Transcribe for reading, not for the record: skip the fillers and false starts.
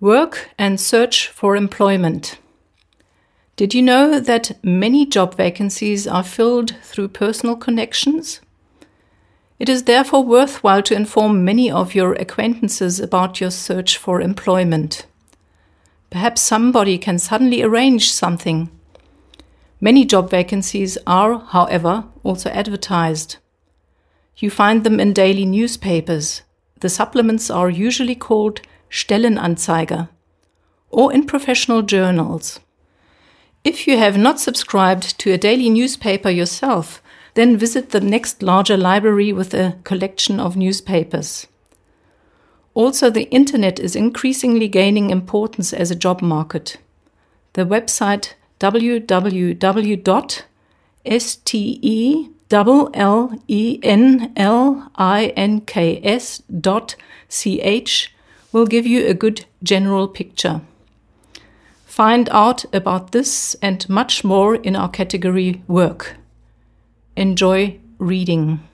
Work and search for employment. Did you know that many job vacancies are filled through personal connections? It is therefore worthwhile to inform many of your acquaintances about your search for employment. Perhaps somebody can suddenly arrange something. Many job vacancies are, however, also advertised. You find them in daily newspapers. The supplements are usually called Stellenanzeiger, or in professional journals. If you have not subscribed to a daily newspaper yourself, then visit the next larger library with a collection of newspapers. Also, the internet is increasingly gaining importance as a job market. The website www.stellenlinks.ch will give you a good general picture. Find out about this and much more in our category Work. Enjoy reading.